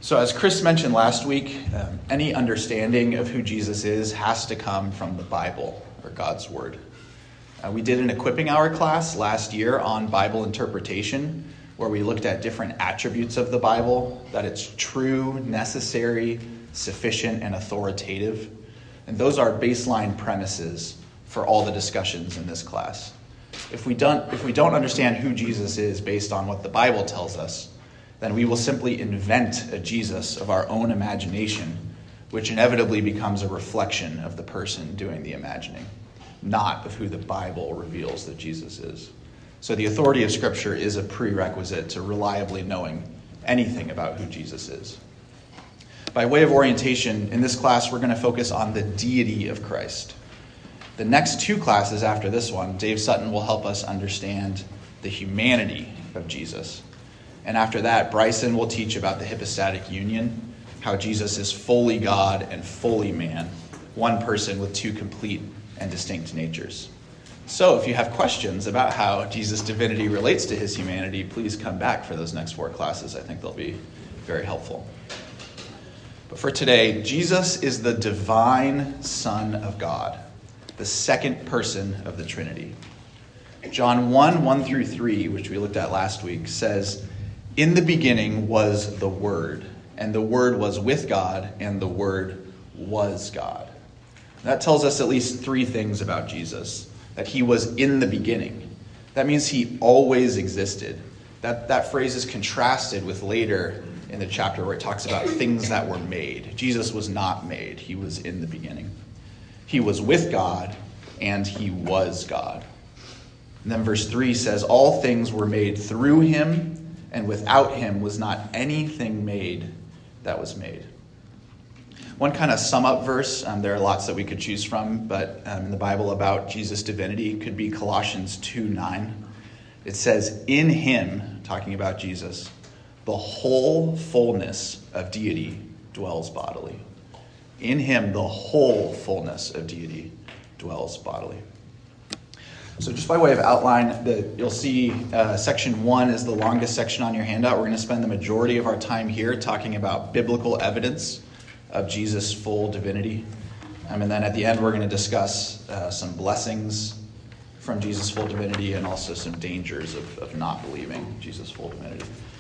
So as Chris mentioned last week, any understanding of who Jesus is has to come from the Bible, or God's Word. We did an equipping hour class last year on Bible interpretation, where we looked at different attributes of the Bible, that it's true, necessary, sufficient, and authoritative. And those are baseline premises for all the discussions in this class. If we don't understand who Jesus is based on what the Bible tells us, then we will simply invent a Jesus of our own imagination, which inevitably becomes a reflection of the person doing the imagining, not of who the Bible reveals that Jesus is. So the authority of Scripture is a prerequisite to reliably knowing anything about who Jesus is. By way of orientation, in this class, we're going to focus on the deity of Christ. The next two classes after this one, Dave Sutton will help us understand the humanity of Jesus. And after that, Bryson will teach about the hypostatic union, how Jesus is fully God and fully man, one person with two complete and distinct natures. So if you have questions about how Jesus' divinity relates to his humanity, please come back for those next four classes. I think they'll be very helpful. But for today, Jesus is the divine Son of God, the second person of the Trinity. John 1:1-3, which we looked at last week, says, "In the beginning was the Word, and the Word was with God, and the Word was God." That tells us at least three things about Jesus. That he was in the beginning. That means he always existed. That phrase is contrasted with later in the chapter where it talks about things that were made. Jesus was not made. He was in the beginning. He was with God, and he was God. And then verse 3 says, "All things were made through him, and without him was not anything made that was made." One kind of sum up verse, there are lots that we could choose from, but in the Bible about Jesus' divinity could be Colossians 2:9. It says, "In him," talking about Jesus, "the whole fullness of deity dwells bodily." In him, the whole fullness of deity dwells bodily. So just by way of outline, you'll see section 1 is the longest section on your handout. We're going to spend the majority of our time here talking about biblical evidence of Jesus' full divinity. And then at the end, we're going to discuss some blessings from Jesus' full divinity and also some dangers of not believing Jesus' full divinity.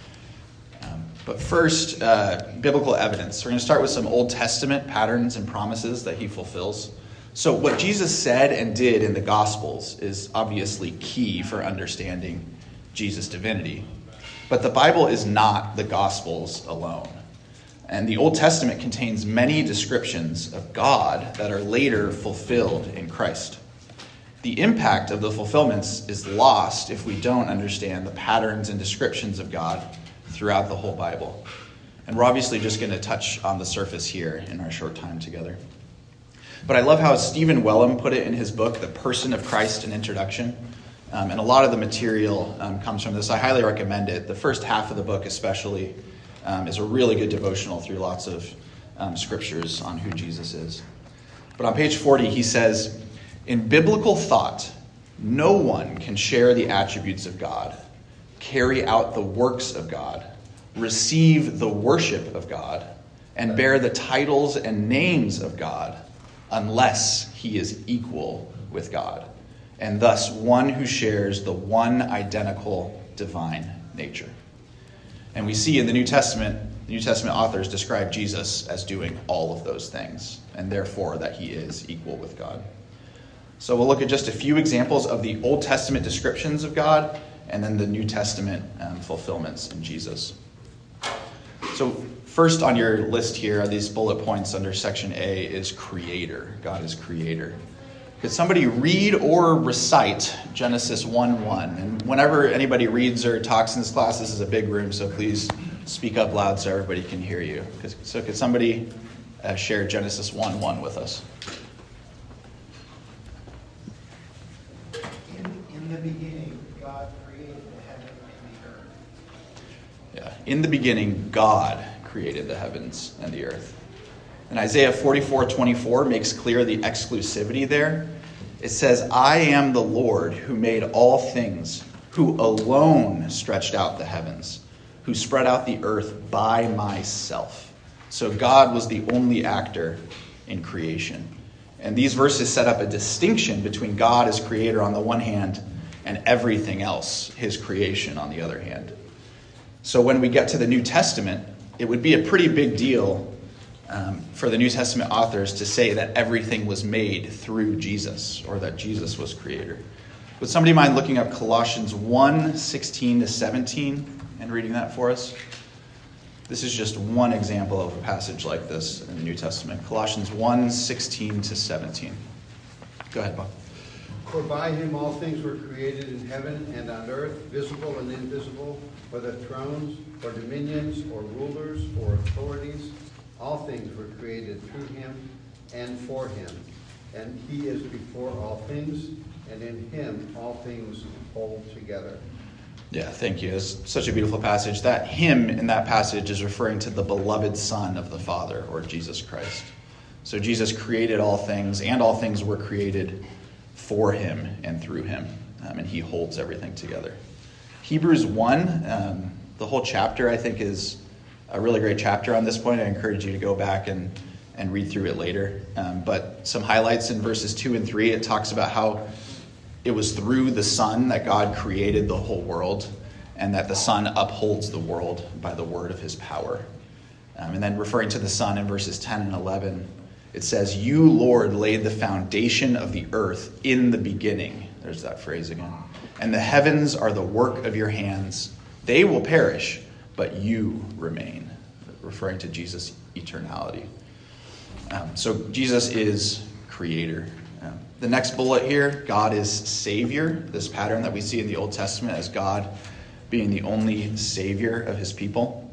But first, biblical evidence. We're going to start with some Old Testament patterns and promises that he fulfills. So what Jesus said and did in the Gospels is obviously key for understanding Jesus' divinity. But the Bible is not the Gospels alone. And the Old Testament contains many descriptions of God that are later fulfilled in Christ. The impact of the fulfillments is lost if we don't understand the patterns and descriptions of God throughout the whole Bible. And we're obviously just going to touch on the surface here in our short time together. But I love how Stephen Wellum put it in his book, The Person of Christ, an Introduction. And a lot of the material comes from this. I highly recommend it. The first half of the book especially is a really good devotional through lots of scriptures on who Jesus is. But on page 40, he says, "In biblical thought, no one can share the attributes of God, carry out the works of God, receive the worship of God, and bear the titles and names of God unless he is equal with God, and thus one who shares the one identical divine nature." And we see in the New Testament authors describe Jesus as doing all of those things, and therefore that he is equal with God. So we'll look at just a few examples of the Old Testament descriptions of God, and then the New Testament fulfillments in Jesus. So first on your list here are these bullet points under section A is creator. God is creator. Could somebody read or recite Genesis 1:1? And whenever anybody reads or talks in this class, this is a big room, so please speak up loud so everybody can hear you. So could somebody share Genesis 1:1 with us? In the beginning, God created the heaven and the earth. Yeah, in the beginning, God created the heavens and the earth. And Isaiah 44:24 makes clear the exclusivity there. It says, "I am the Lord who made all things, who alone stretched out the heavens, who spread out the earth by myself. So God was the only actor in creation. And these verses set up a distinction between God as creator on the one hand and everything else, his creation, on the other hand. So when we get to the New Testament, it would be a pretty big deal for the New Testament authors to say that everything was made through Jesus, or that Jesus was creator. Would somebody mind looking up Colossians 1:16-17 and reading that for us? This is just one example of a passage like this in the New Testament. Colossians 1:16-17. Go ahead, Bob. For by him all things were created in heaven and on earth, visible and invisible, whether thrones or dominions or rulers or authorities. All things were created through him and for him. And he is before all things, and in him all things hold together. Yeah, thank you. It's such a beautiful passage. That him in that passage is referring to the beloved Son of the Father, or Jesus Christ. So Jesus created all things, and all things were created for him and through him. And he holds everything together. Hebrews 1, the whole chapter, I think, is a really great chapter on this point. I encourage you to go back and read through it later. But some highlights in verses 2 and 3, it talks about how it was through the Son that God created the whole world, and that the Son upholds the world by the word of his power. And then referring to the Son in verses 10 and 11, it says, "You, Lord, laid the foundation of the earth in the beginning." There's that phrase again. "And the heavens are the work of your hands. They will perish, but you remain," referring to Jesus' eternality. So Jesus is creator. The next bullet here, God is Savior. This pattern that we see in the Old Testament as God being the only Savior of his people.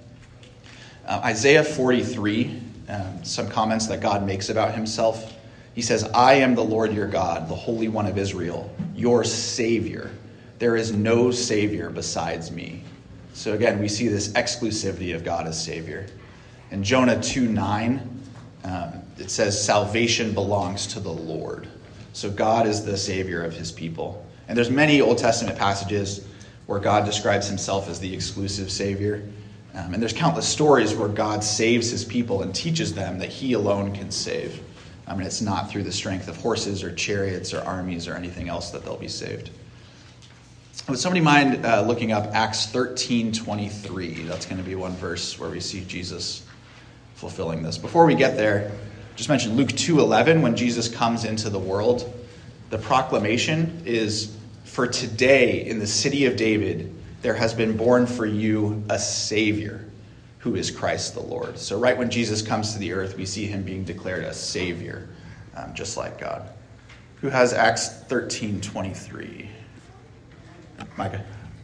Isaiah 43, some comments that God makes about himself. He says, "I am the Lord your God, the Holy One of Israel, your Savior. There is no Savior besides me." So again, we see this exclusivity of God as Savior. In Jonah 2:9, it says, "Salvation belongs to the Lord." So God is the Savior of his people. And there's many Old Testament passages where God describes himself as the exclusive Savior. And there's countless stories where God saves his people and teaches them that he alone can save. I mean, it's not through the strength of horses or chariots or armies or anything else that they'll be saved. Would somebody mind looking up Acts 13:23? That's going to be one verse where we see Jesus fulfilling this. Before we get there, just mention Luke 2:11, when Jesus comes into the world. The proclamation is, "For today in the city of David, there has been born for you a Savior, who is Christ the Lord." So right when Jesus comes to the earth, we see him being declared a Savior, just like God. Who has Acts 13:23? Micah.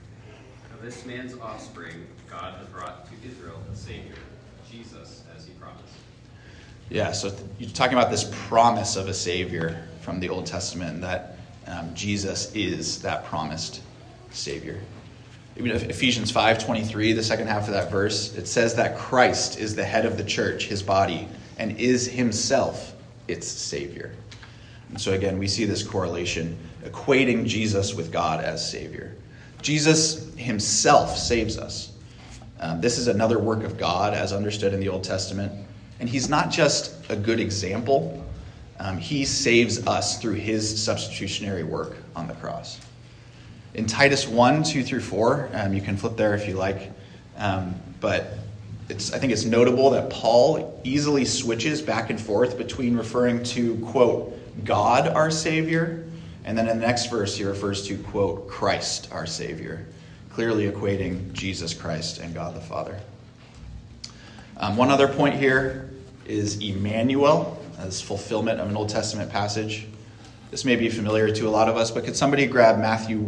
Of this man's offspring, God has brought to Israel a Savior, Jesus, as he promised. Yeah, so you're talking about this promise of a Savior from the Old Testament, that Jesus is that promised Savior. Even Ephesians 5:23, the second half of that verse, it says that Christ is the head of the church, his body, and is himself its Savior. And so again, we see this correlation, equating Jesus with God as Savior. Jesus himself saves us. This is another work of God as understood in the Old Testament. And he's not just a good example. He saves us through his substitutionary work on the cross. In Titus 1:2-4, you can flip there if you like. But I think it's notable that Paul easily switches back and forth between referring to, quote, God our Savior, and then in the next verse he refers to, quote, Christ our Savior, clearly equating Jesus Christ and God the Father. One other point here is Emmanuel as fulfillment of an Old Testament passage. This may be familiar to a lot of us, but could somebody grab Matthew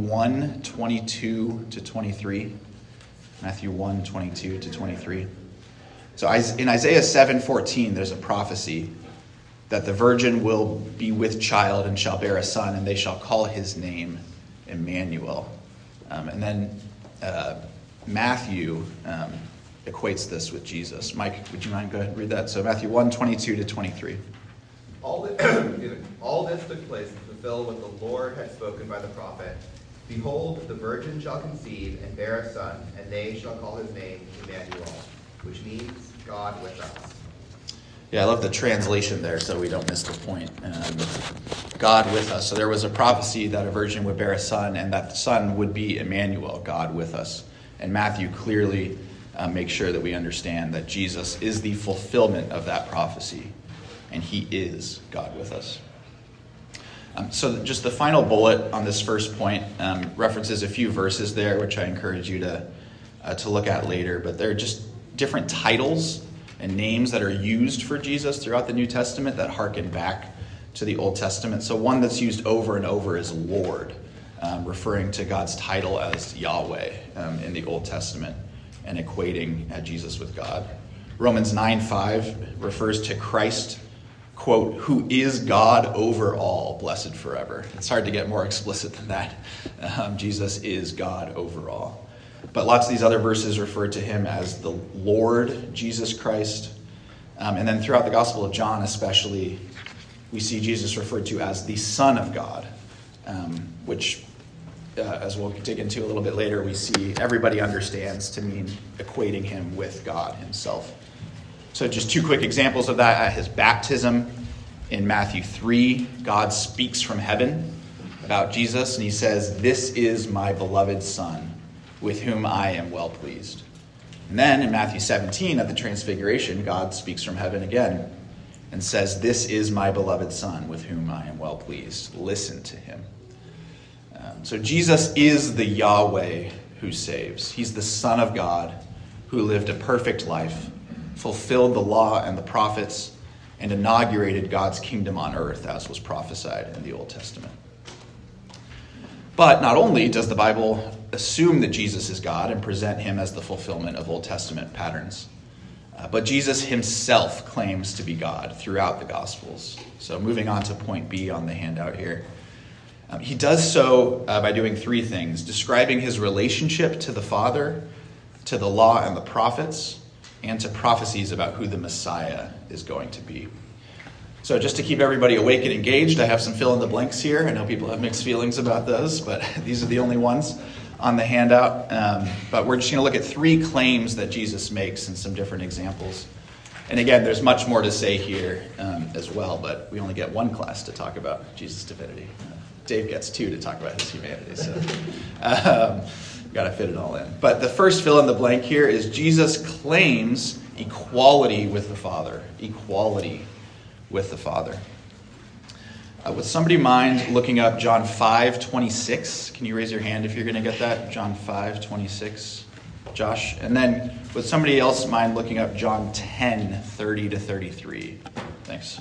1:22-23? Matthew 1:22-23. So in Isaiah 7:14, there's a prophecy that the virgin will be with child and shall bear a son, and they shall call his name Emmanuel. And then Matthew equates this with Jesus. Mike, would you mind go ahead and read that? So Matthew 1:22-23. All this took place to fulfill what the Lord had spoken by the prophet. Behold, the virgin shall conceive and bear a son, and they shall call his name Emmanuel, which means God with us. Yeah, I love the translation there so we don't miss the point. God with us. So there was a prophecy that a virgin would bear a son, and that the son would be Emmanuel, God with us. And Matthew clearly makes sure that we understand that Jesus is the fulfillment of that prophecy, and he is God with us. So just the final bullet on this first point references a few verses there, which I encourage you to look at later. But they're just different titles and names that are used for Jesus throughout the New Testament that harken back to the Old Testament. So one that's used over and over is Lord, referring to God's title as Yahweh in the Old Testament and equating Jesus with God. Romans 9:5 refers to Christ, quote, who is God over all, blessed forever. It's hard to get more explicit than that. Jesus is God over all. But lots of these other verses refer to him as the Lord Jesus Christ. And then throughout the Gospel of John especially, we see Jesus referred to as the Son of God, which, as we'll dig into a little bit later, we see everybody understands to mean equating him with God himself. So just two quick examples of that. At his baptism in Matthew 3, God speaks from heaven about Jesus, and he says, "This is my beloved Son, with whom I am well pleased." And then in Matthew 17, at the Transfiguration, God speaks from heaven again and says, "This is my beloved Son, with whom I am well pleased. Listen to him." So Jesus is the Yahweh who saves. He's the Son of God who lived a perfect life, fulfilled the law and the prophets, and inaugurated God's kingdom on earth, as was prophesied in the Old Testament. But not only does the Bible assume that Jesus is God and present him as the fulfillment of Old Testament patterns, but Jesus himself claims to be God throughout the Gospels. So moving on to point B on the handout here. He does so by doing three things: describing his relationship to the Father, to the law and the prophets, and to prophecies about who the Messiah is going to be. So just to keep everybody awake and engaged, I have some fill-in-the-blanks here. I know people have mixed feelings about those, but these are the only ones on the handout. But we're just going to look at three claims that Jesus makes and some different examples. And again, there's much more to say here as well, but we only get one class to talk about Jesus' divinity. Dave gets two to talk about his humanity, so got to fit it all in. But the first fill-in-the-blank here is Jesus claims equality with the Father. Equality with the Father. Would somebody mind looking up John 5:26? Can you raise your hand if you're going to get that? John 5:26. Josh. And then would somebody else mind looking up John 10:30-33? Thanks.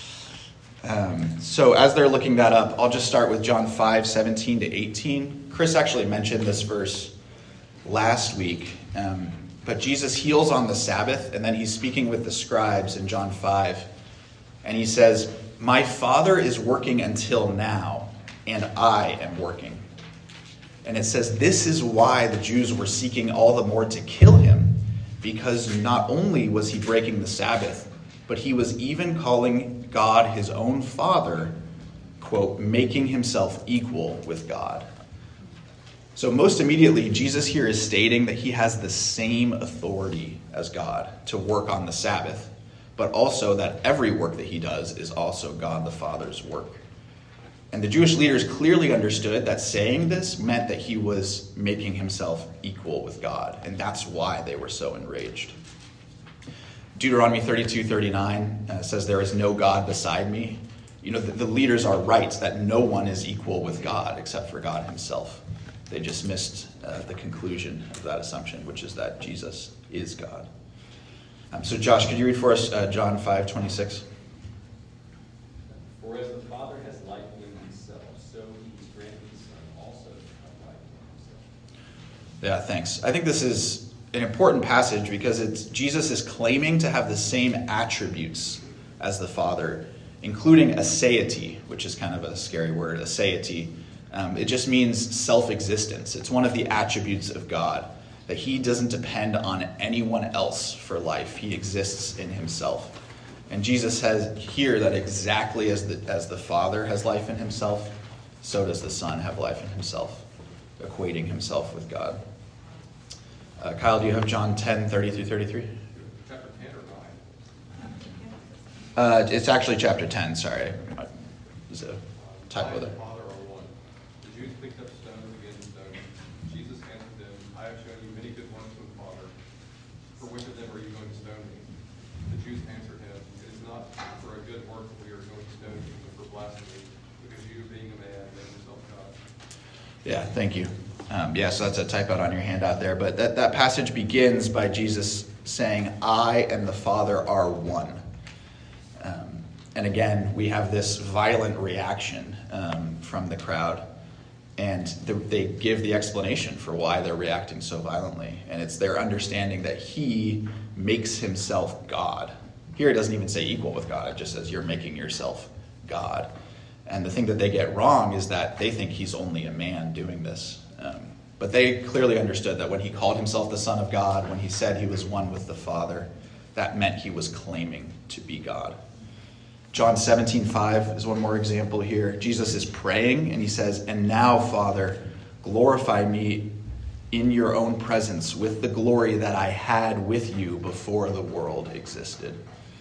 So as they're looking that up, I'll just start with John 5:17-18. Chris actually mentioned this verse last week, but Jesus heals on the Sabbath, and then he's speaking with the scribes in John 5. And he says, "My Father is working until now, and I am working." And it says, this is why the Jews were seeking all the more to kill him, because not only was he breaking the Sabbath, but he was even calling God his own Father, quote, making himself equal with God. So most immediately, Jesus here is stating that he has the same authority as God to work on the Sabbath, but also that every work that he does is also God the Father's work. And the Jewish leaders clearly understood that saying this meant that he was making himself equal with God, and that's why they were so enraged. Deuteronomy 32:39 says, "There is no God beside me." You know, the leaders are right that no one is equal with God except for God himself. They just missed the conclusion of that assumption, which is that Jesus is God. So Josh, could you read for us John 5:26? "For as the Father has life in himself, so he has granted the Son also to have life in himself." Yeah, thanks. I think this is an important passage because Jesus is claiming to have the same attributes as the Father, including aseity, which is kind of a scary word, aseity. It just means self-existence. It's one of the attributes of God, that he doesn't depend on anyone else for life. He exists in himself. And Jesus says here that exactly as the Father has life in himself, so does the Son have life in himself. equating himself with God. Kyle, do you have John 10, 30 through 33? Chapter 10 or 9? It's actually chapter 10, sorry. There's a typo there. I and the Father are one. The Jews picked up stones to begin to stone him. Jesus answered them, I have shown you many good works from the Father. For which of them are you going to stone me? The Jews answered him, it is not for a good work that we are going to stone you, but for blasphemy, because you, being a man, make yourself God. Yeah, thank you. So that's a typo on your handout there. But that passage begins by Jesus saying, I and the Father are one. And again, we have this violent reaction from the crowd. And they give the explanation for why they're reacting so violently. And it's their understanding that he makes himself God. Here it doesn't even say equal with God. It just says you're making yourself God. And the thing that they get wrong is that they think he's only a man doing this. But they clearly understood that when he called himself the Son of God, when he said he was one with the Father, that meant he was claiming to be God. John 17:5 is one more example here. Jesus is praying and he says, and now, Father, glorify me in your own presence with the glory that I had with you before the world existed.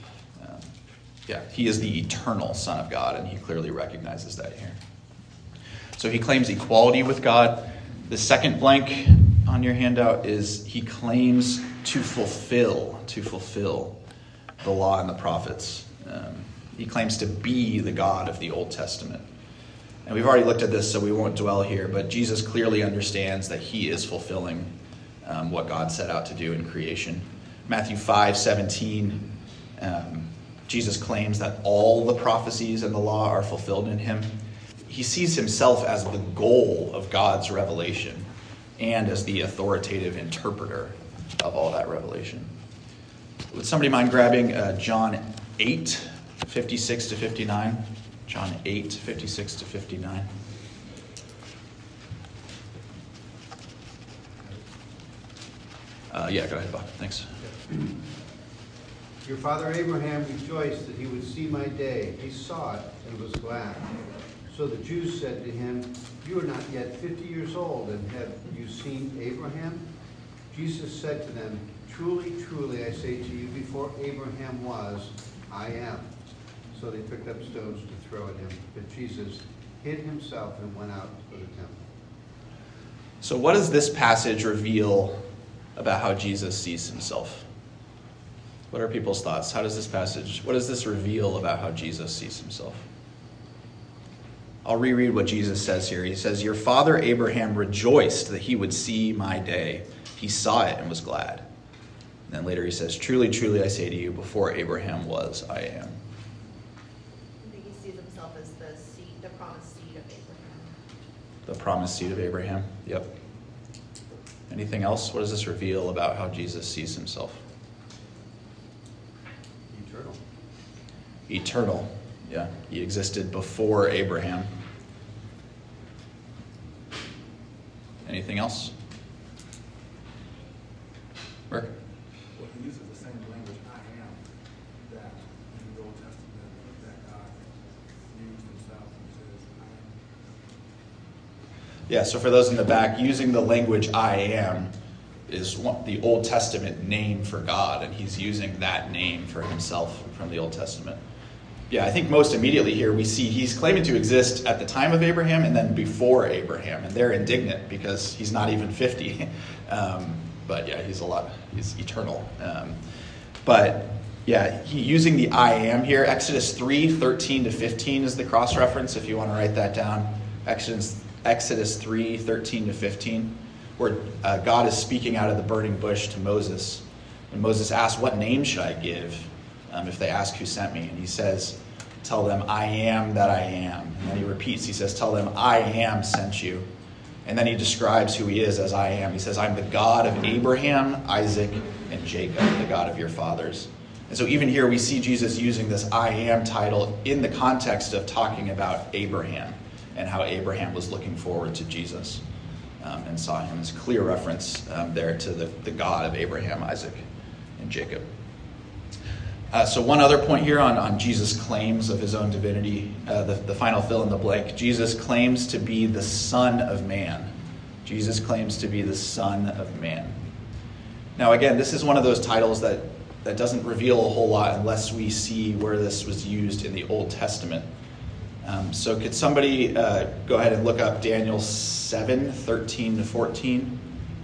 He is the eternal Son of God, and he clearly recognizes that here. So he claims equality with God. The second blank on your handout is he claims to fulfill the law and the prophets. He claims to be the God of the Old Testament. And we've already looked at this, so we won't dwell here, but Jesus clearly understands that he is fulfilling what God set out to do in creation. Matthew 5:17, Jesus claims that all the prophecies and the law are fulfilled in him. He sees himself as the goal of God's revelation and as the authoritative interpreter of all that revelation. Would somebody mind grabbing John 8, 56 to 59? John 8, 56 to 59. Go ahead, Bob. Thanks. Your father Abraham rejoiced that he would see my day. He saw it and was glad. So the Jews said to him, you are not yet 50 years old, and have you seen Abraham? Jesus said to them, truly, truly, I say to you, before Abraham was, I am. So they picked up stones to throw at him. But Jesus hid himself and went out of the temple. So what does this passage reveal about how Jesus sees himself? What are people's thoughts? What does this reveal about how Jesus sees himself? I'll reread what Jesus says here. He says, your father Abraham rejoiced that he would see my day. He saw it and was glad. And then later he says, truly, truly, I say to you, before Abraham was, I am. I think he sees himself as the promised seed of Abraham. The promised seed of Abraham. Yep. Anything else? What does this reveal about how Jesus sees himself? Eternal. Yeah. He existed before Abraham. Anything else? Rick? Well, he uses the same language, I am, that in the Old Testament that God used himself and says, I am. Yeah, so for those in the back, using the language I am is the Old Testament name for God, and he's using that name for himself from the Old Testament. Yeah, I think most immediately here we see he's claiming to exist at the time of Abraham and then before Abraham, and they're indignant because he's not even 50. But yeah, he's eternal. Using the I am here, Exodus 3, 13 to 15 is the cross-reference if you want to write that down. Exodus 3, 13 to 15, where God is speaking out of the burning bush to Moses. And Moses asks, what name should I give if they ask who sent me? And he says, tell them, I am that I am. And then he repeats, he says, tell them, I am sent you. And then he describes who he is as I am. He says, I'm the God of Abraham, Isaac, and Jacob, the God of your fathers. And so even here we see Jesus using this I am title in the context of talking about Abraham and how Abraham was looking forward to Jesus and saw him as clear reference there to the God of Abraham, Isaac, and Jacob. So one other point here on Jesus' claims of his own divinity, the final fill in the blank. Jesus claims to be the Son of Man. Jesus claims to be the Son of Man. Now, again, this is one of those titles that doesn't reveal a whole lot unless we see where this was used in the Old Testament. So could somebody go ahead and look up Daniel 7, 13 to 14?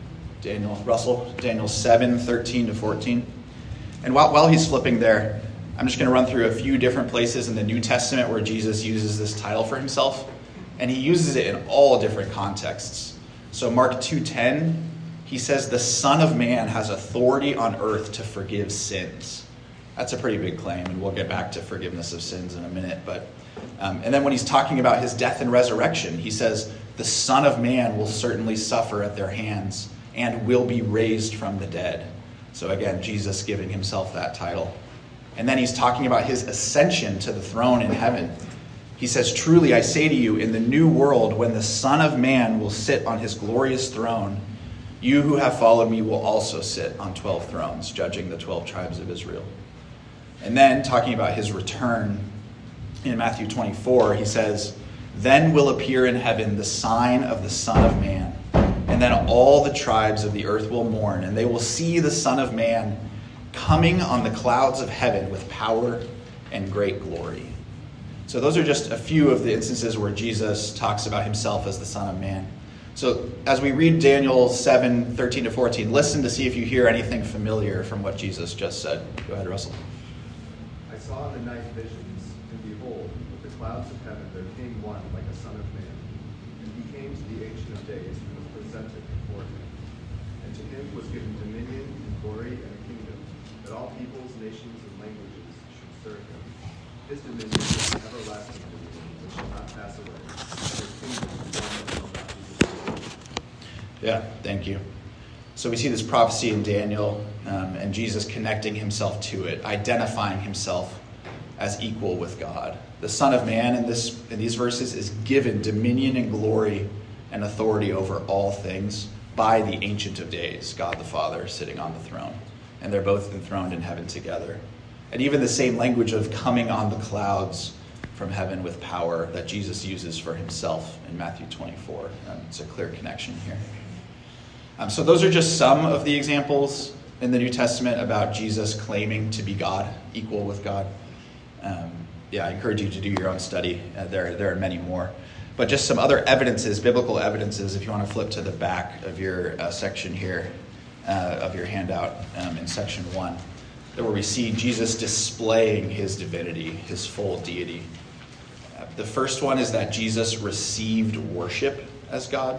Daniel 7, 13 to 14. And while he's flipping there, I'm just going to run through a few different places in the New Testament where Jesus uses this title for himself. And he uses it in all different contexts. So Mark 2:10, he says the Son of Man has authority on earth to forgive sins. That's a pretty big claim, and we'll get back to forgiveness of sins in a minute. But and then when he's talking about his death and resurrection, he says the Son of Man will certainly suffer at their hands and will be raised from the dead. So again, Jesus giving himself that title. And then he's talking about his ascension to the throne in heaven. He says, truly I say to you, in the new world, when the Son of Man will sit on his glorious throne, you who have followed me will also sit on 12 thrones, judging the 12 tribes of Israel. And then talking about his return in Matthew 24, he says, then will appear in heaven the sign of the Son of Man. And then all the tribes of the earth will mourn, and they will see the Son of Man coming on the clouds of heaven with power and great glory. So those are just a few of the instances where Jesus talks about himself as the Son of Man. So as we read Daniel 7, 13 to 14, listen to see if you hear anything familiar from what Jesus just said. Go ahead, Russell. I saw in the night visions, and behold, with the clouds of heaven there came one like a son of man. And he came to the Ancient of Days and was presented before him. And to him was given dominion and glory and a kingdom, that all peoples, nations, and languages should serve him. His dominion is an everlasting dominion, which shall not pass away, and his kingdom is one that shall not be destroyed. Yeah, thank you. So we see this prophecy in Daniel, and Jesus connecting himself to it, identifying himself as equal with God. The Son of Man in these verses is given dominion and glory and authority over all things by the Ancient of Days, God the Father, sitting on the throne. And they're both enthroned in heaven together. And even the same language of coming on the clouds from heaven with power that Jesus uses for himself in Matthew 24. It's a clear connection here. So those are just some of the examples in the New Testament about Jesus claiming to be God, equal with God. I encourage you to do your own study. There are many more. But just some other evidences, biblical evidences, if you want to flip to the back of your section here, of your handout in section 1, where we see Jesus displaying his divinity, his full deity. The first one is that Jesus received worship as God.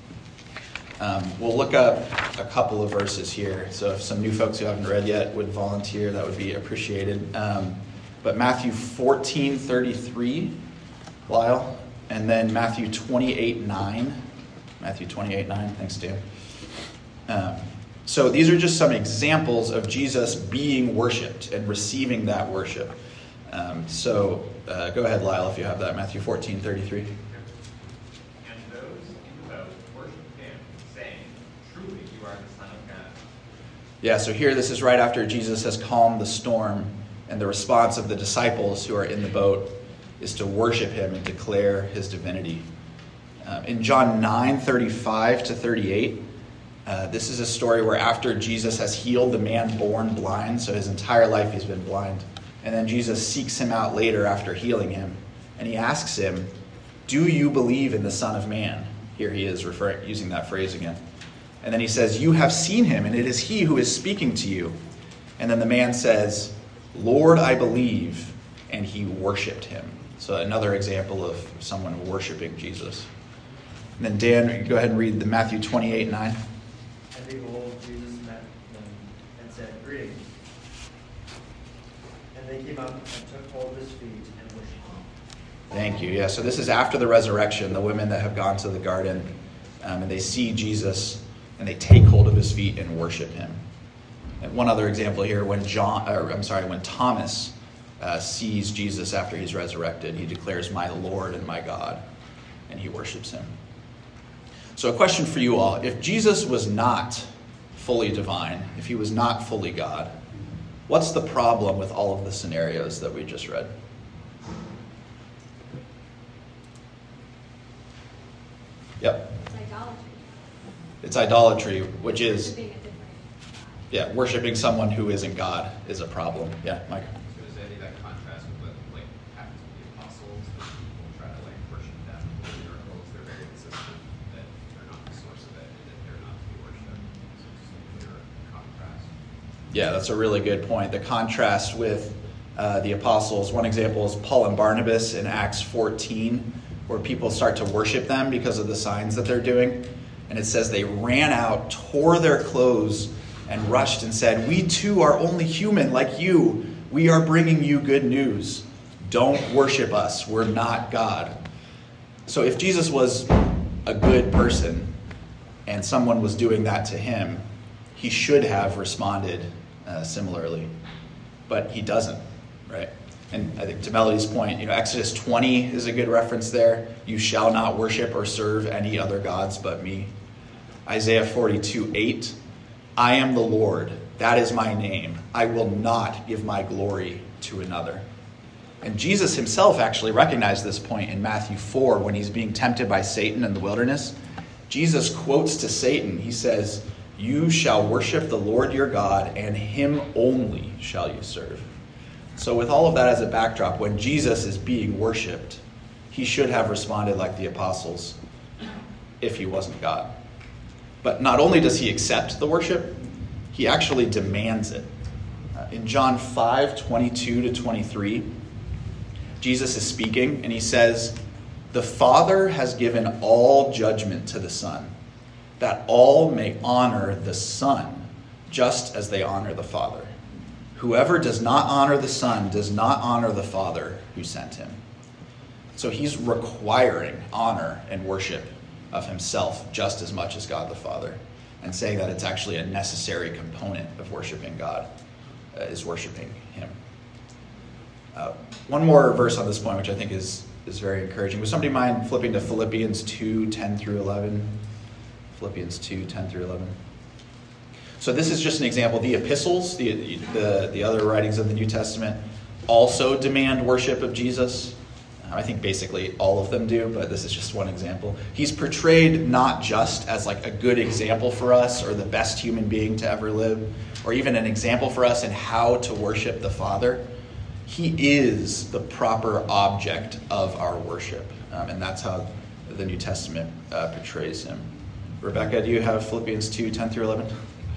We'll look up a couple of verses here. So if some new folks who haven't read yet would volunteer, that would be appreciated. But Matthew 14:33, Lyle, and then Matthew 28:9. Matthew 28:9, thanks, Dan. So these are just some examples of Jesus being worshipped and receiving that worship. Go ahead, Lyle, if you have that. Matthew 14:33. And those in the boat worshipped him, saying, truly you are the Son of God. Yeah, so here this is right after Jesus has calmed the storm, and the response of the disciples who are in the boat is to worship him and declare his divinity. In John 9:35 to 38, this is a story where after Jesus has healed the man born blind, so his entire life he's been blind, and then Jesus seeks him out later after healing him, and he asks him, do you believe in the Son of Man? Here he is using that phrase again. And then he says, you have seen him, and it is he who is speaking to you. And then the man says, Lord, I believe, and he worshipped him. So another example of someone worshiping Jesus. And then Dan, you go ahead and read the Matthew 28:9. And behold, Jesus met them and said, greetings. And they came up and took hold of his feet and worshipped him. Thank you. Yeah, so this is after the resurrection, the women that have gone to the garden, and they see Jesus, and they take hold of his feet and worship him. And one other example here, when Thomas sees Jesus after he's resurrected, he declares, my Lord and my God, and he worships him. So a question for you all. If Jesus was not fully divine, if he was not fully God, what's the problem with all of the scenarios that we just read? Yep. It's idolatry. It's idolatry, which is, Worshiping a different yeah, worshiping someone who isn't God is a problem. Yeah, Mike? I was going to say, I think that contrasts with what happens with the apostles, that people try to worship them with miracles. They're very insistent that they're not the source of it and that they're not to be worshipped. So it's just a clear contrast. Yeah, that's a really good point. The contrast with the apostles. One example is Paul and Barnabas in Acts 14, where people start to worship them because of the signs that they're doing. And it says they ran out, tore their clothes, and rushed and said, "We too are only human like you. We are bringing you good news. Don't worship us. We're not God." So if Jesus was a good person and someone was doing that to him, he should have responded similarly. But he doesn't, right? And I think to Melody's point, Exodus 20 is a good reference there. You shall not worship or serve any other gods but me. Isaiah 42:8, I am the Lord, that is my name. I will not give my glory to another. And Jesus himself actually recognized this point in Matthew 4 when he's being tempted by Satan in the wilderness. Jesus quotes to Satan, he says, "You shall worship the Lord your God, and him only shall you serve." So with all of that as a backdrop, when Jesus is being worshipped, he should have responded like the apostles if he wasn't God. But not only does he accept the worship, he actually demands it. In John 5:22-23, Jesus is speaking and he says, "The Father has given all judgment to the Son, that all may honor the Son, just as they honor the Father. Whoever does not honor the Son does not honor the Father who sent him." So he's requiring honor and worship of himself just as much as God the Father, and saying that it's actually a necessary component of worshiping God, is worshiping him. One more verse on this point, which I think is very encouraging. Would somebody mind flipping to Philippians 2:10-11? Philippians 2:10-11. So this is just an example. The epistles, the other writings of the New Testament, also demand worship of Jesus. I think basically all of them do, but this is just one example. He's portrayed not just as a good example for us or the best human being to ever live, or even an example for us in how to worship the Father. He is the proper object of our worship, and that's how the New Testament portrays him. Rebecca, do you have Philippians 2:10-11?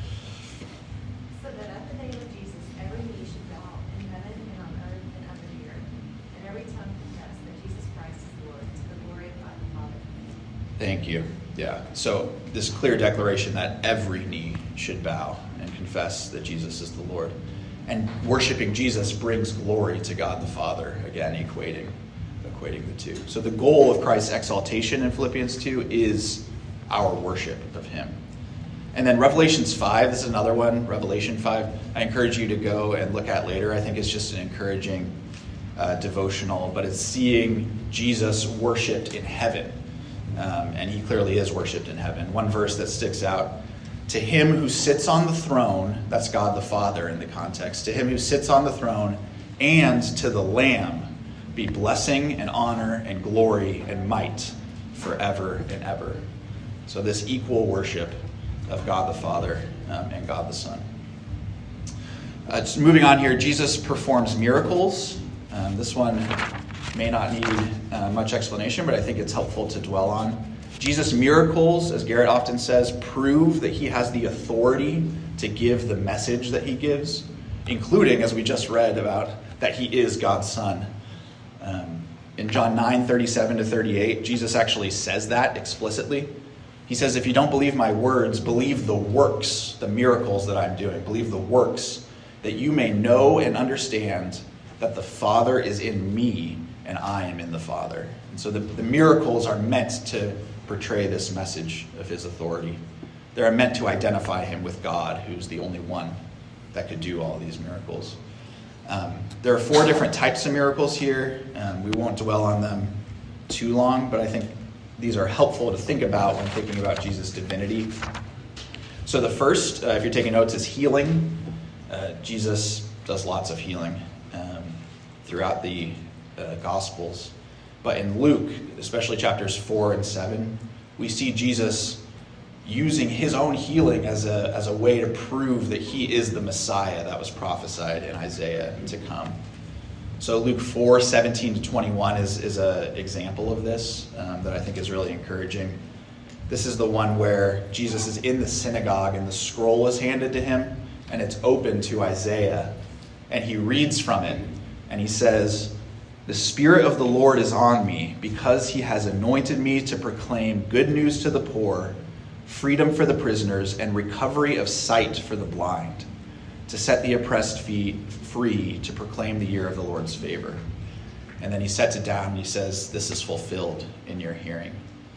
So that at the name of Jesus, every knee should bow in heaven and on earth and under the earth, and every tongue confess that Jesus Christ is Lord, to the glory of God the Father. Thank you. Yeah. So this clear declaration that every knee should bow and confess that Jesus is the Lord. And worshiping Jesus brings glory to God the Father, again, equating the two. So the goal of Christ's exaltation in Philippians 2 is our worship of him. And then Revelations 5, this is another one, Revelation 5, I encourage you to go and look at later. I think it's just an encouraging devotional, but it's seeing Jesus worshipped in heaven. And he clearly is worshipped in heaven. One verse that sticks out, "To him who sits on the throne," that's God the Father in the context, "to him who sits on the throne and to the Lamb be blessing and honor and glory and might forever and ever." So this equal worship of God the Father and God the Son. Just moving on here, Jesus performs miracles. This one may not need much explanation, but I think it's helpful to dwell on. Jesus' miracles, as Garrett often says, prove that he has the authority to give the message that he gives, including, as we just read about, that he is God's Son. In John 9:37-38, Jesus actually says that explicitly. He says, "If you don't believe my words, believe the works, the miracles that I'm doing. Believe the works, that you may know and understand that the Father is in me and I am in the Father." And so the miracles are meant to portray this message of his authority. They're meant to identify him with God, who's the only one that could do all these miracles. There are 4 different types of miracles here. We won't dwell on them too long, but I think these are helpful to think about when thinking about Jesus' divinity. So the first, if you're taking notes, is healing. Jesus does lots of healing throughout the Gospels. But in Luke, especially chapters 4 and 7, we see Jesus using his own healing as a way to prove that he is the Messiah that was prophesied in Isaiah to come. So Luke 4:17-21 is an example of this that I think is really encouraging. This is the one where Jesus is in the synagogue and the scroll is handed to him and it's open to Isaiah, and he reads from it and he says, "The Spirit of the Lord is on me because he has anointed me to proclaim good news to the poor, freedom for the prisoners, and recovery of sight for the blind, to set the oppressed free, to proclaim the year of the Lord's favor." And then he sets it down and he says, "This is fulfilled in your hearing."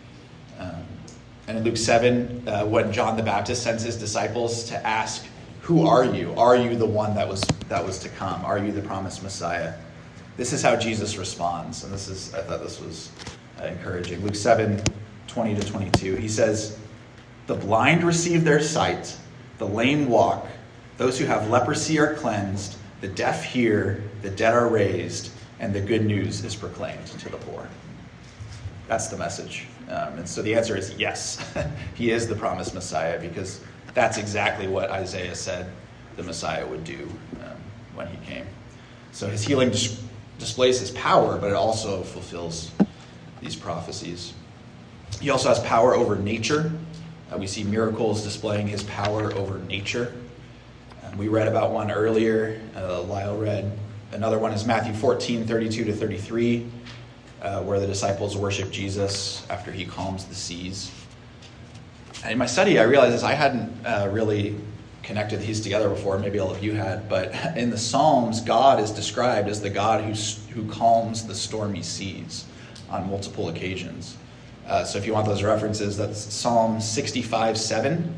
And in Luke 7, when John the Baptist sends his disciples to ask, "Who are you? Are you the one that was to come? Are you the promised Messiah?" This is how Jesus responds. And I thought this was encouraging. Luke 7:20-22. He says, "The blind receive their sight, the lame walk, those who have leprosy are cleansed, the deaf hear, the dead are raised, and the good news is proclaimed to the poor." That's the message. And so the answer is yes. He is the promised Messiah, because that's exactly what Isaiah said the Messiah would do when he came. So his healing displays his power, but it also fulfills these prophecies. He also has power over nature. We see miracles displaying his power over nature. We read about one earlier. Lyle read. Another one is Matthew 14:32-33, where the disciples worship Jesus after he calms the seas. And in my study, I realized this. I hadn't really connected these together before. Maybe all of you had. But in the Psalms, God is described as the God who calms the stormy seas on multiple occasions. So if you want those references, that's Psalm 65:7,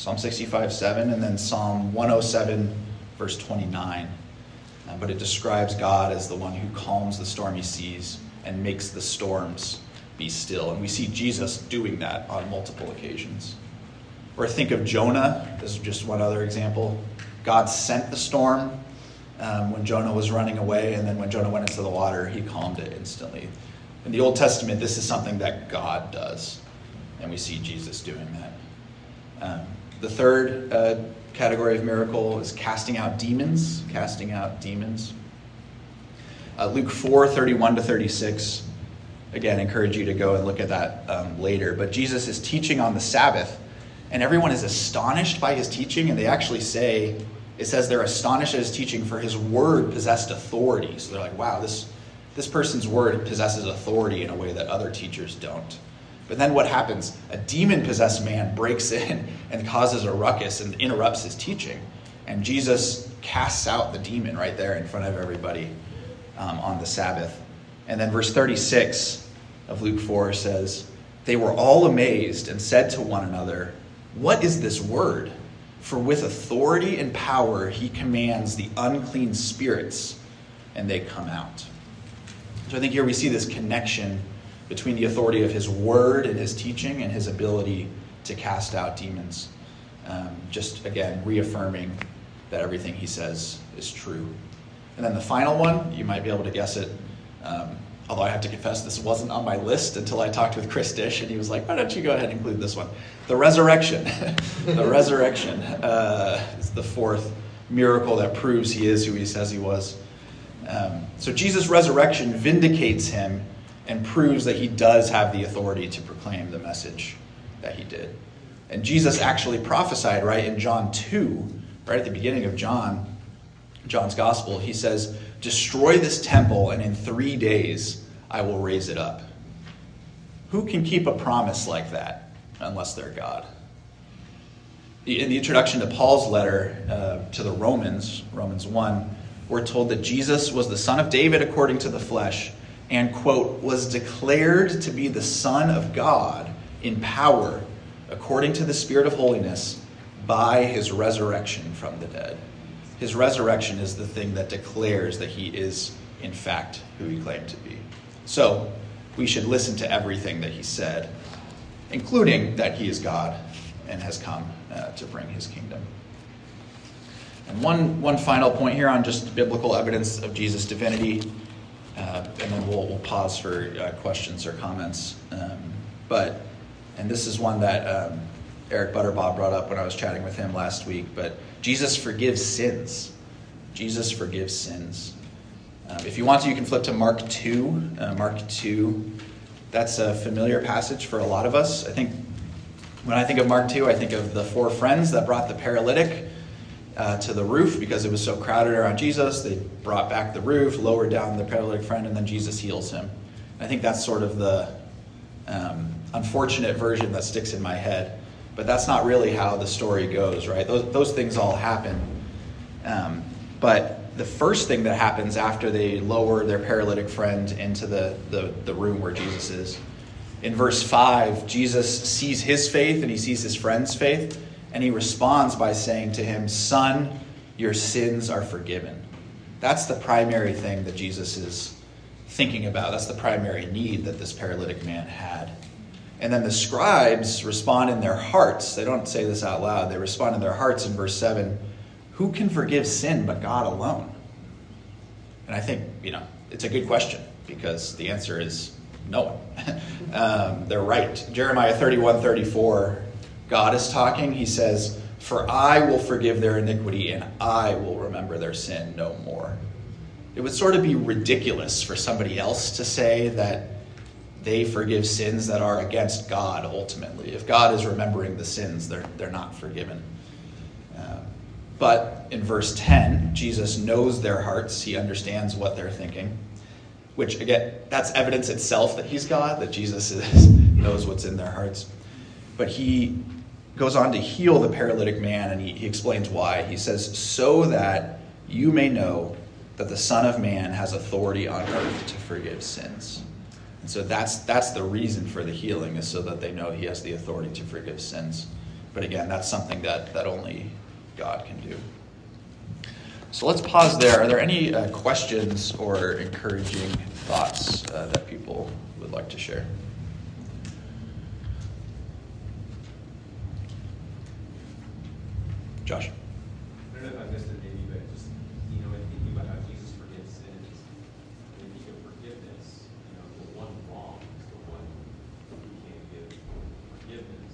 and then Psalm 107, verse 29. But it describes God as the one who calms the stormy seas and makes the storms be still. And we see Jesus doing that on multiple occasions. Or think of Jonah. This is just one other example. God sent the storm when Jonah was running away, and then when Jonah went into the water, he calmed it instantly. In the Old Testament, this is something that God does, and we see Jesus doing that. The third category of miracle is casting out demons. Luke 4:31-36. Again, I encourage you to go and look at that later. But Jesus is teaching on the Sabbath, and everyone is astonished by his teaching, and they actually say, it says they're astonished at his teaching, for his word possessed authority. So they're like, wow, this person's word possesses authority in a way that other teachers don't. But then what happens? A demon-possessed man breaks in and causes a ruckus and interrupts his teaching. And Jesus casts out the demon right there in front of everybody on the Sabbath. And then verse 36 of Luke 4 says, "They were all amazed and said to one another, 'What is this word? For with authority and power he commands the unclean spirits, and they come out.'" So I think here we see this connection between the authority of his word and his teaching and his ability to cast out demons. Just, again, reaffirming that everything he says is true. And then the final one, you might be able to guess it, although I have to confess this wasn't on my list until I talked with Chris Dish, and he was like, why don't you go ahead and include this one? The resurrection. The resurrection is the fourth miracle that proves he is who he says he was. So Jesus' resurrection vindicates him and proves that he does have the authority to proclaim the message that he did. And Jesus actually prophesied, right, in John 2, right at the beginning of John's gospel, he says, "Destroy this temple, and in 3 days I will raise it up." Who can keep a promise like that unless they're God? In the introduction to Paul's letter to the Romans 1, we're told that Jesus was the son of David according to the flesh, and, quote, "was declared to be the Son of God in power, according to the Spirit of holiness, by his resurrection from the dead." His resurrection is the thing that declares that he is, in fact, who he claimed to be. So, we should listen to everything that he said, including that he is God and has come to bring his kingdom. And one final point here on just biblical evidence of Jesus' divinity, and then we'll pause for questions or comments. And this is one that Eric Butterbaugh brought up when I was chatting with him last week, but Jesus forgives sins. Jesus forgives sins. If you want to, you can flip to Mark 2. Mark 2, that's a familiar passage for a lot of us. I think when I think of Mark 2, I think of the 4 friends that brought the paralytic to the roof because it was so crowded around Jesus. They brought back the roof, lowered down the paralytic friend, and then Jesus heals him. I think that's sort of the unfortunate version that sticks in my head. But that's not really how the story goes, right? Those things all happen. But the first thing that happens after they lower their paralytic friend into the room where Jesus is, in verse 5, Jesus sees his faith and he sees his friend's faith, and he responds by saying to him, "Son, your sins are forgiven." That's the primary thing that Jesus is thinking about. That's the primary need that this paralytic man had. And then the scribes respond in their hearts. They don't say this out loud. They respond in their hearts in verse 7. Who can forgive sin but God alone? And I think, it's a good question because the answer is no one. They're right. Jeremiah 31:34, God is talking. He says, "For I will forgive their iniquity and I will remember their sin no more." It would sort of be ridiculous for somebody else to say that they forgive sins that are against God ultimately. If God is remembering the sins, they're not forgiven. But in verse 10, Jesus knows their hearts. He understands what they're thinking, which, again, that's evidence itself that he's God, that Jesus knows what's in their hearts. But he goes on to heal the paralytic man, and he explains why. He says, "So that you may know that the Son of Man has authority on earth to forgive sins." And so that's the reason for the healing, is so that they know he has the authority to forgive sins. But again, that's something that only God can do. So let's pause there. Are there any questions or encouraging thoughts that people would like to share? Josh? I don't know if I missed it maybe, but just, in thinking about how Jesus forgives sins, when you think of forgiveness, the one wrong is the one who can't give forgiveness.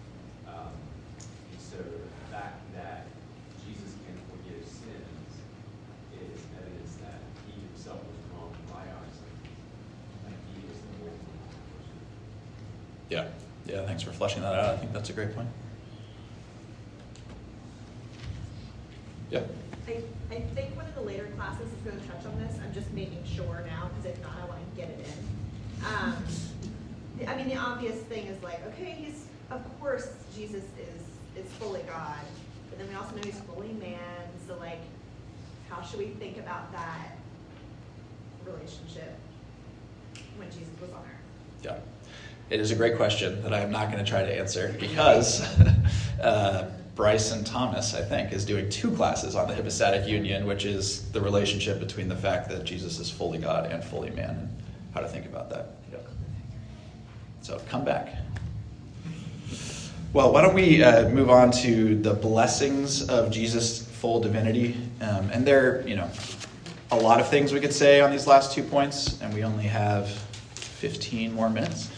And so the fact that Jesus can forgive sins is evidence that he himself was wrong by our sins. Like he is the ultimate person. Yeah, thanks for fleshing that out. I think that's a great point. Yeah. I think one of the later classes is going to touch on this. I'm just making sure now, because if not, I want to get it in. The obvious thing is of course, Jesus is fully God, but then we also know he's fully man. So, how should we think about that relationship when Jesus was on earth? Yeah. It is a great question that I am not going to try to answer because Bryson Thomas, I think, is doing 2 classes on the hypostatic union, which is the relationship between the fact that Jesus is fully God and fully man, and how to think about that. Yep. So come back. Well, why don't we move on to the blessings of Jesus' full divinity. And there are, a lot of things we could say on these last 2 points, and we only have 15 more minutes.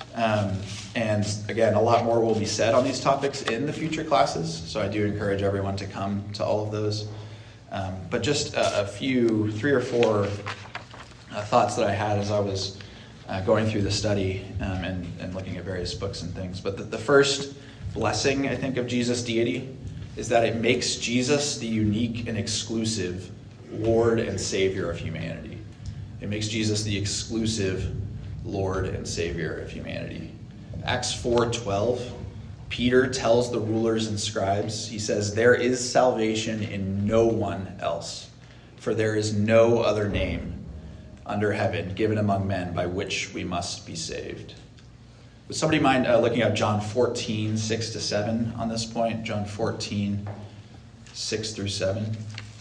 And again, a lot more will be said on these topics in the future classes, so I do encourage everyone to come to all of those. But just a few, 3 or 4 thoughts that I had as I was going through the study and looking at various books and things. But the first blessing, I think, of Jesus' deity is that it makes Jesus the unique and exclusive Lord and Savior of humanity. It makes Jesus the exclusive Lord and Savior of humanity. Acts 4:12, Peter tells the rulers and scribes, he says, "There is salvation in no one else, for there is no other name under heaven given among men by which we must be saved." Would somebody mind looking up John 14, 6-7 on this point? John 14, 6-7.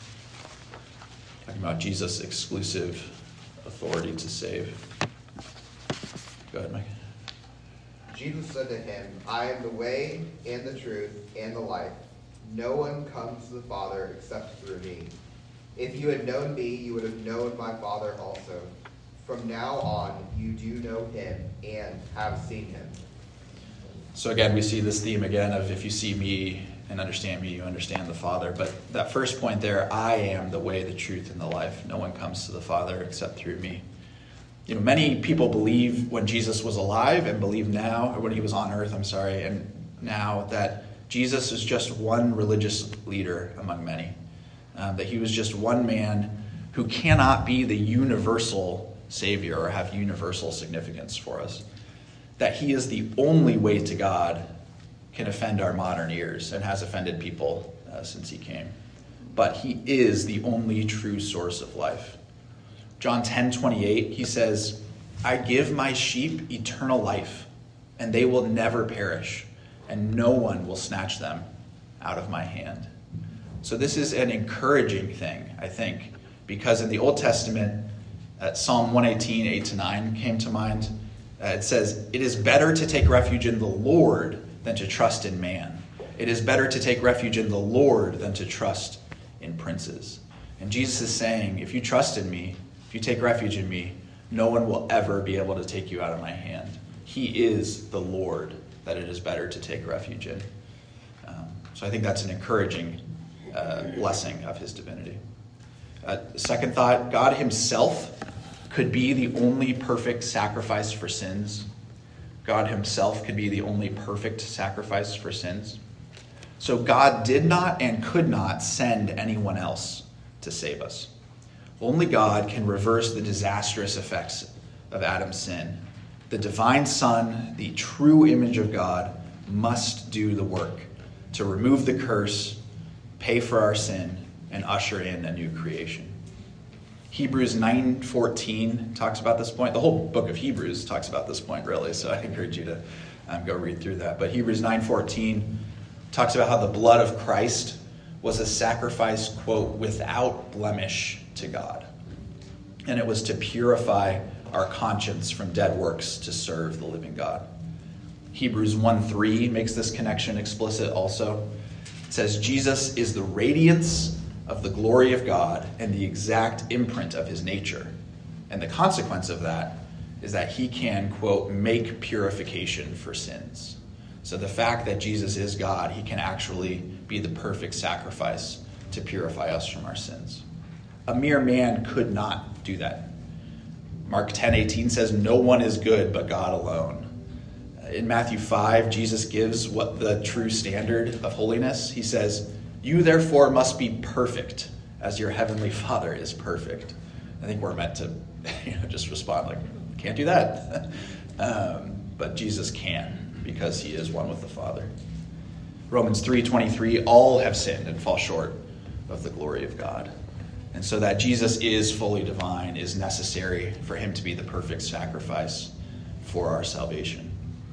Talking about Jesus' exclusive authority to save. Go ahead, Mike. Jesus said to him, "I am the way and the truth and the life. No one comes to the Father except through me. If you had known me, you would have known my Father also. From now on, you do know him and have seen him." So again, we see this theme again of if you see me and understand me, you understand the Father. But that first point there, I am the way, the truth, and the life. No one comes to the Father except through me. Many people believe when Jesus was alive and believe now, or when he was on earth, and now that Jesus is just one religious leader among many. That he was just one man who cannot be the universal Savior or have universal significance for us. That he is the only way to God can offend our modern ears and has offended people since he came. But he is the only true source of life. John 10:28, he says, I give my sheep eternal life, and they will never perish, and no one will snatch them out of my hand. So this is an encouraging thing, I think, because in the Old Testament, Psalm 118, 8-9 came to mind. It says, it is better to take refuge in the Lord than to trust in man. It is better to take refuge in the Lord than to trust in princes. And Jesus is saying, if you trust in me, if you take refuge in me, no one will ever be able to take you out of my hand. He is the Lord that it is better to take refuge in. So I think that's an encouraging blessing of his divinity. Second thought, God himself could be the only perfect sacrifice for sins. God himself could be the only perfect sacrifice for sins. So God did not and could not send anyone else to save us. Only God can reverse the disastrous effects of Adam's sin. The divine Son, the true image of God, must do the work to remove the curse, pay for our sin, and usher in a new creation. Hebrews 9:14 talks about this point. The whole book of Hebrews talks about this point, really, so I encourage you to go read through that. But Hebrews 9:14 talks about how the blood of Christ was a sacrifice, quote, without blemish to God. And it was to purify our conscience from dead works to serve the living God. Hebrews 1:3 makes this connection explicit also. It says, Jesus is the radiance of the glory of God and the exact imprint of his nature. And the consequence of that is that he can, quote, make purification for sins. So the fact that Jesus is God, he can actually be the perfect sacrifice to purify us from our sins. A mere man could not do that. Mark 10:18 says, no one is good but God alone. In Matthew 5, Jesus gives what the true standard of holiness. He says, you therefore must be perfect as your heavenly Father is perfect. I think we're meant to just respond like, can't do that. But Jesus can, because he is one with the Father. Romans 3:23, all have sinned and fall short of the glory of God. And so that Jesus is fully divine is necessary for him to be the perfect sacrifice for our salvation.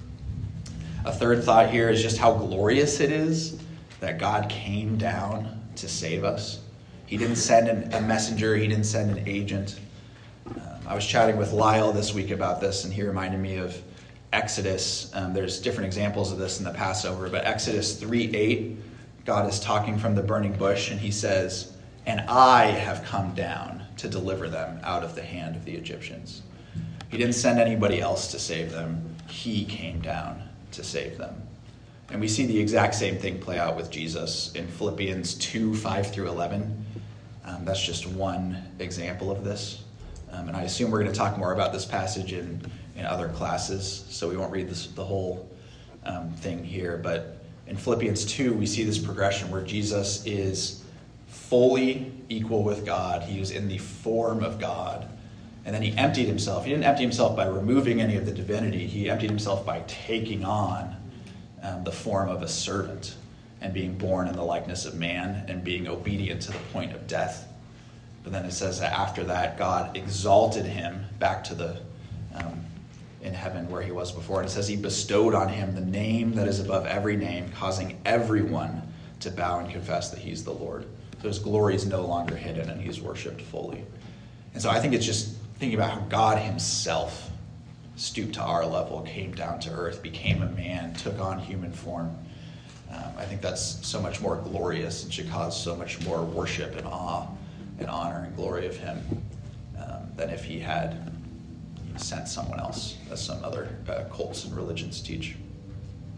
A third thought here is just how glorious it is that God came down to save us. He didn't send a messenger. He didn't send an agent. I was chatting with Lyle this week about this, and he reminded me of Exodus. There's different examples of this in the Passover, but Exodus 3:8, God is talking from the burning bush, and he says, and I have come down to deliver them out of the hand of the Egyptians. He didn't send anybody else to save them. He came down to save them. And we see the exact same thing play out with Jesus in Philippians 2:5-11. That's just one example of this. And I assume we're going to talk more about this passage in other classes, so we won't read the whole thing here. But in Philippians 2, we see this progression where Jesus is fully equal with God. He was in the form of God. And then he emptied himself. He didn't empty himself by removing any of the divinity. He emptied himself by taking on the form of a servant and being born in the likeness of man and being obedient to the point of death. But then it says that after that, God exalted him back to the in heaven where he was before. And it says he bestowed on him the name that is above every name, causing everyone to bow and confess that he's the Lord. So his glory is no longer hidden and he's worshipped fully. And so I think it's just thinking about how God himself stooped to our level, came down to earth, became a man, took on human form. I think that's so much more glorious and should cause so much more worship and awe and honor and glory of him than if he had sent someone else, as some other cults and religions teach.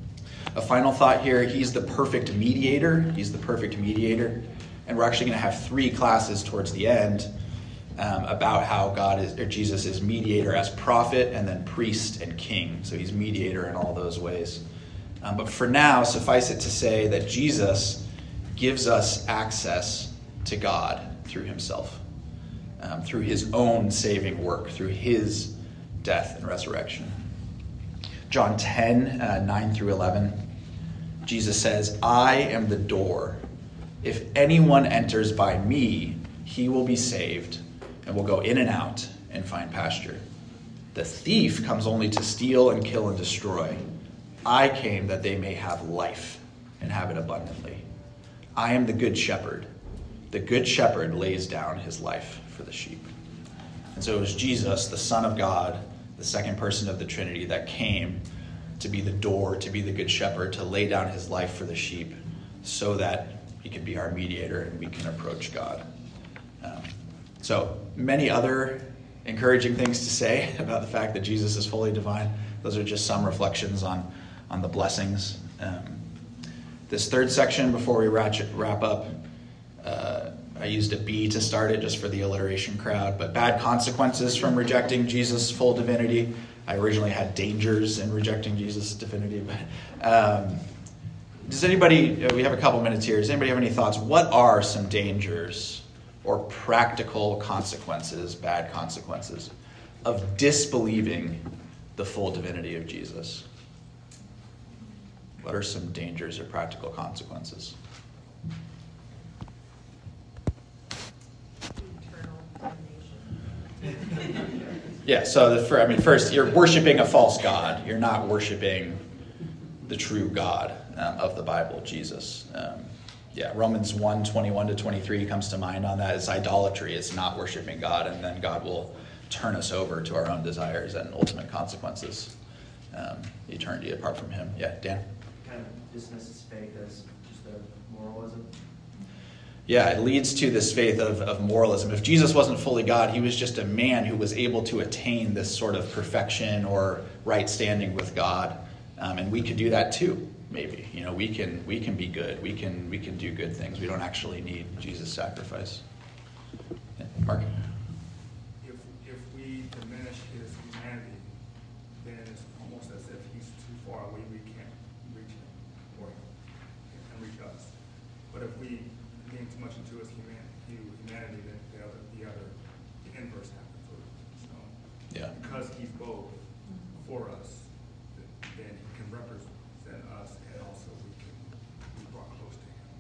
A final thought here, he's the perfect mediator. He's the perfect mediator. And we're actually going to have 3 classes towards the end about how Jesus is mediator as prophet and then priest and king. So he's mediator in all those ways. But for now, suffice it to say that Jesus gives us access to God through himself, through his own saving work, through his death and resurrection. John 10, 9 through 11, Jesus says, "I am the door. If anyone enters by me, he will be saved and will go in and out and find pasture. The thief comes only to steal and kill and destroy. I came that they may have life and have it abundantly. I am the good shepherd. The good shepherd lays down his life for the sheep." And so it was Jesus, the Son of God, the second person of the Trinity, that came to be the door, to be the good shepherd, to lay down his life for the sheep so that he could be our mediator and we can approach God. So many other encouraging things to say about the fact that Jesus is fully divine. Those are just some reflections on the blessings. This third section, before we wrap up, I used a B to start it just for the alliteration crowd, but bad consequences from rejecting Jesus' full divinity. I originally had dangers in rejecting Jesus' divinity, but does anybody, we have a couple minutes here, does anybody have any thoughts? What are some dangers or practical consequences, bad consequences, of disbelieving the full divinity of Jesus? What are some dangers or practical consequences? Eternal damnation. Yeah, so first, you're worshiping a false god. You're not worshiping the true God of the Bible, Jesus. Romans 1, 21 to 23 comes to mind on that. It's idolatry. It's not worshiping God, and then God will turn us over to our own desires and ultimate consequences. Eternity apart from him. Yeah, Dan? Kind of dismisses faith as just a moralism. Yeah, it leads to this faith of moralism. If Jesus wasn't fully God, he was just a man who was able to attain this sort of perfection or right standing with God. And we could do that too, maybe. We can be good. We can do good things. We don't actually need Jesus' sacrifice. Yeah, Mark? If we diminish his humanity, then it's almost as if he's too far away. We can't reach him or he can reach us. But if we lean too much into his humanity, then the inverse happens. So, Yeah. because he's both for us, then he can represent us, and also we can be brought close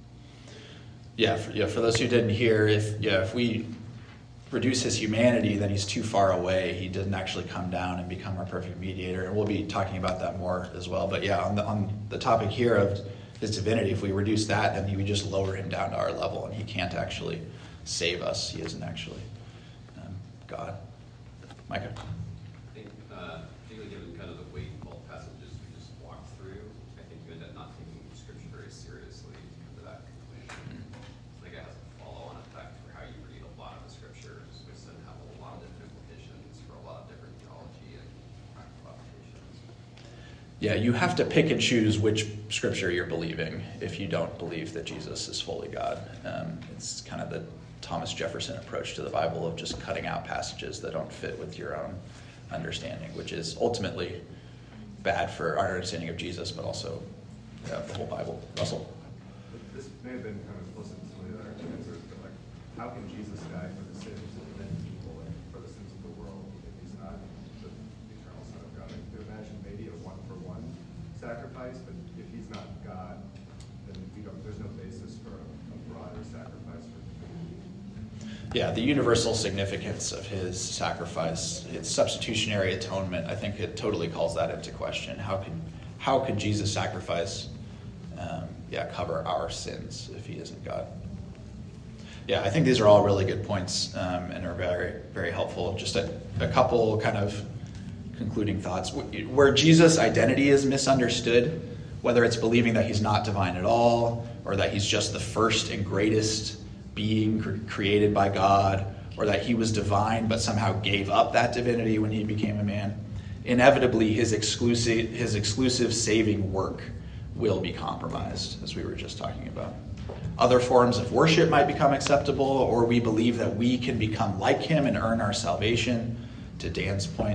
to him. For those who didn't hear, if we reduce his humanity, then he's too far away. He didn't actually come down and become our perfect mediator, and we'll be talking about that more as well. But on the topic here of his divinity, if we reduce that, then we just lower him down to our level, and he can't actually save us. He isn't actually God. Micah? I think, particularly given kind of the weight of all the passages we just walked through, I think you end up not taking Scripture very seriously to come to that conclusion. I think it has a follow-on effect for how you read a lot of the Scriptures, which then have a lot of different implications for a lot of different theology and practical applications. Yeah, you have to pick and choose which Scripture you're believing if you don't believe that Jesus is fully God. It's kind of the Thomas Jefferson approach to the Bible of just cutting out passages that don't fit with your own understanding, which is ultimately bad for our understanding of Jesus, but also the whole Bible. Russell? This may have been kind of implicit in some of the other answers, but how can Jesus die for the sins of many people and for the sins of the world if he's not the eternal Son of God? I can imagine maybe a one-for-one sacrifice, but if he's not God, then there's no basis for a broader sacrifice for humanity. Yeah, the universal significance of his sacrifice, its substitutionary atonement, I think it totally calls that into question. How could Jesus' sacrifice cover our sins if he isn't God? Yeah, I think these are all really good points and are very, very helpful. Just a couple kind of concluding thoughts. Where Jesus' identity is misunderstood, whether it's believing that he's not divine at all, or that he's just the first and greatest being created by God, or that he was divine but somehow gave up that divinity when he became a man, inevitably his exclusive saving work will be compromised, as we were just talking about. Other forms of worship might become acceptable, or we believe that we can become like him and earn our salvation, to Dan's point.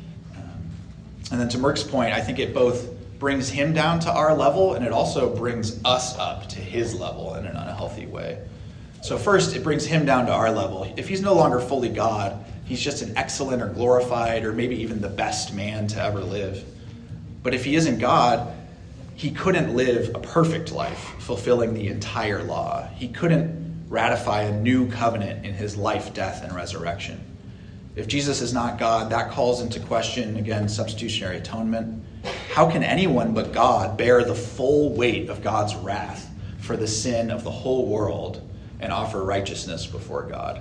And then to Merck's point, I think it both brings him down to our level, and it also brings us up to his level in an unhealthy way. So first, it brings him down to our level. If he's no longer fully God, he's just an excellent or glorified or maybe even the best man to ever live. But if he isn't God, he couldn't live a perfect life, fulfilling the entire law. He couldn't ratify a new covenant in his life, death, and resurrection. If Jesus is not God, that calls into question, again, substitutionary atonement. How can anyone but God bear the full weight of God's wrath for the sin of the whole world and offer righteousness before God?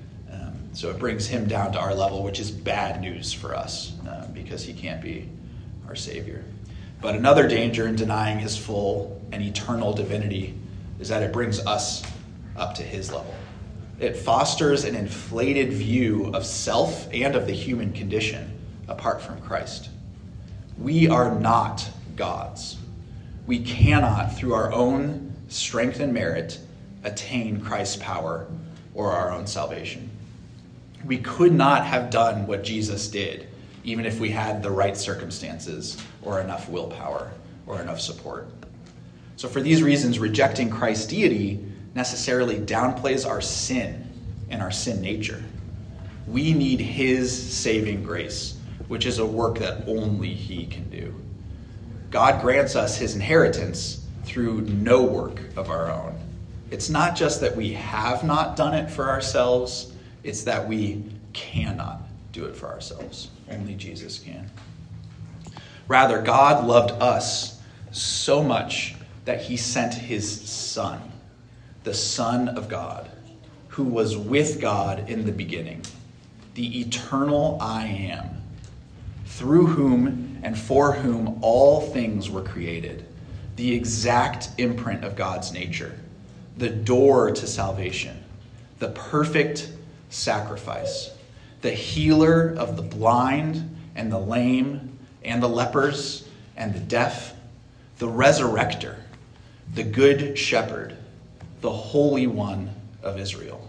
So it brings him down to our level, which is bad news for us because he can't be our Savior. But another danger in denying his full and eternal divinity is that it brings us up to his level. It fosters an inflated view of self and of the human condition apart from Christ. We are not gods. We cannot, through our own strength and merit, attain Christ's power or our own salvation. We could not have done what Jesus did, even if we had the right circumstances or enough willpower or enough support. So for these reasons, rejecting Christ's deity necessarily downplays our sin and our sin nature. We need his saving grace, which is a work that only he can do. God grants us his inheritance through no work of our own. It's not just that we have not done it for ourselves, it's that we cannot do it for ourselves. Only Jesus can. Rather, God loved us so much that he sent his Son, the Son of God, who was with God in the beginning, the eternal I Am, through whom and for whom all things were created, the exact imprint of God's nature, the door to salvation, the perfect sacrifice, the healer of the blind and the lame and the lepers and the deaf, the resurrector, the good shepherd, the Holy One of Israel.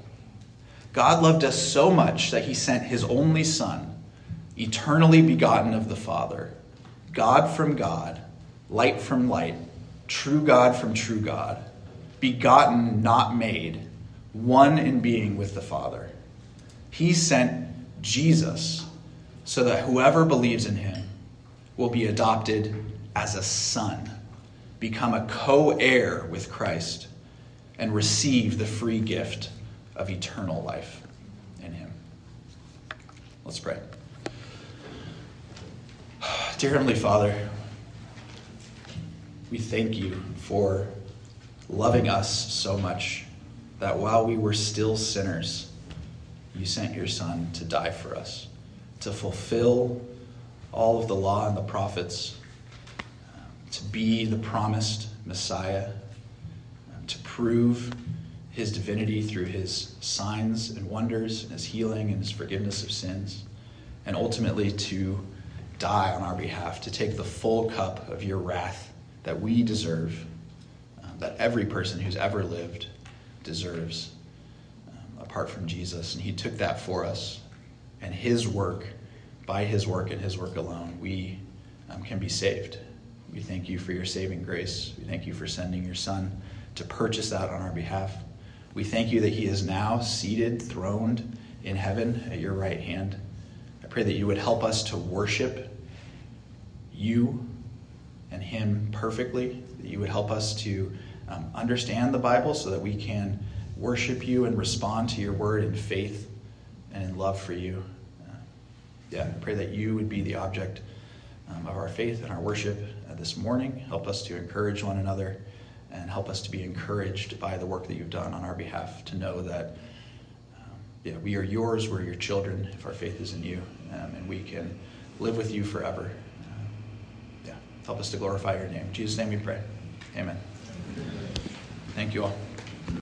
God loved us so much that he sent his only Son, eternally begotten of the Father, God from God, light from light, true God from true God, begotten, not made, one in being with the Father. He sent Jesus so that whoever believes in him will be adopted as a son, become a co-heir with Christ, and receive the free gift of eternal life in him. Let's pray. Dear Heavenly Father, we thank you for loving us so much that while we were still sinners, you sent your Son to die for us, to fulfill all of the law and the prophets, to be the promised Messiah, to prove his divinity through his signs and wonders and his healing and his forgiveness of sins, and ultimately to die on our behalf, to take the full cup of your wrath that we deserve, that every person who's ever lived deserves, apart from Jesus. And he took that for us, and his work, by his work and his work alone, we can be saved. We thank you for your saving grace. We thank you for sending your Son to purchase that on our behalf. We thank you that he is now seated, throned in heaven at your right hand. I pray that you would help us to worship you and him perfectly, that you would help us to understand the Bible so that we can worship you and respond to your word in faith and in love for you. I pray that you would be the object of our faith and our worship this morning. Help us to encourage one another and help us to be encouraged by the work that you've done on our behalf, to know that we are yours, we're your children if our faith is in you, and we can live with you forever. Help us to glorify your name. In Jesus' name we pray. Amen. Thank you all.